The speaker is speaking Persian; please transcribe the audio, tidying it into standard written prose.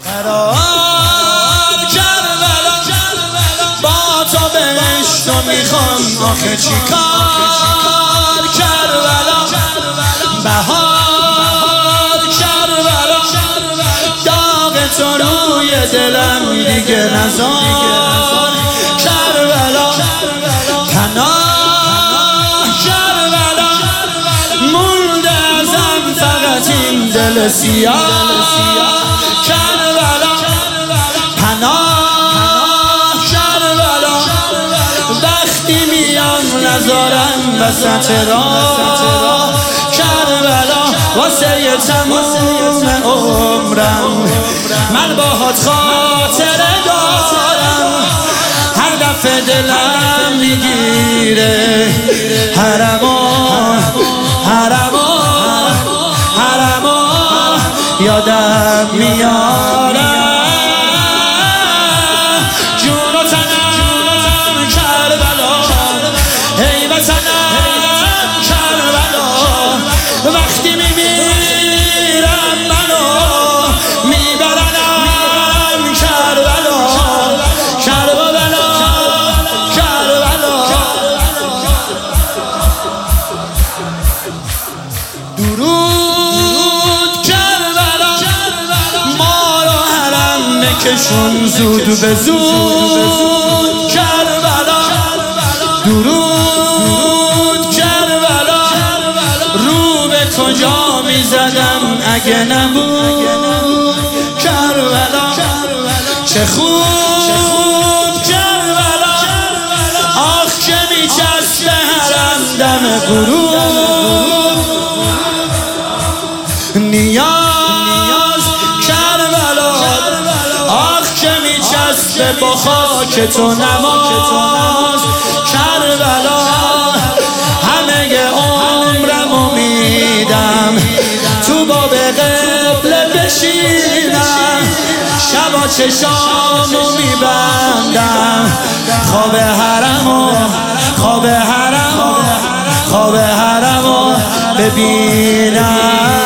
خراب کربلا با تو بهشت و میخوام آخه چیکار کربلا بهار کربلا داغ تو روی دلم دیگه نذار کربلا پناه کربلا مونده ازم فقط این دل سیاه کربلا پناه کربلا وقتی میام نذارم وسط راه کربلا واسه تموم عمرم من باهات خاطره دارم هر دفعه دلم میگیره حرما یادم میاره جون و تنم کربلا ای وطنم کربلا وقتی میمیرم منو میبرنم کربلا کربلا کربلا درود کربلا ما رو حرم بکشون زود به زود کربلا درود کربلا رو به کجا میزدم اگه نبود کربلا چه خوب کربلا آخ که میچسبه حرم دم غروب نیاز کربلا آخ که میچسبه با خاک تو نماز کربلا همه عمرمو میدم تو باب قبله بشینم شبا چشامو میبندم خواب حرمو ببینم